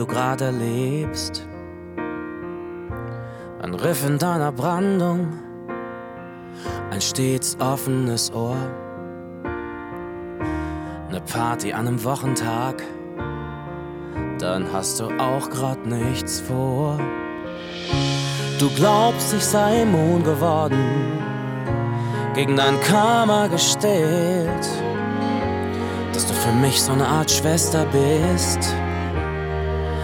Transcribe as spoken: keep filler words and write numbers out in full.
du gerade erlebst. Ein Riff in deiner Brandung, ein stets offenes Ohr. Ne Party an einem Wochentag, dann hast du auch grad nichts vor. Du glaubst, ich sei immun geworden, gegen dein Karma gestellt, dass du für mich so eine Art Schwester bist.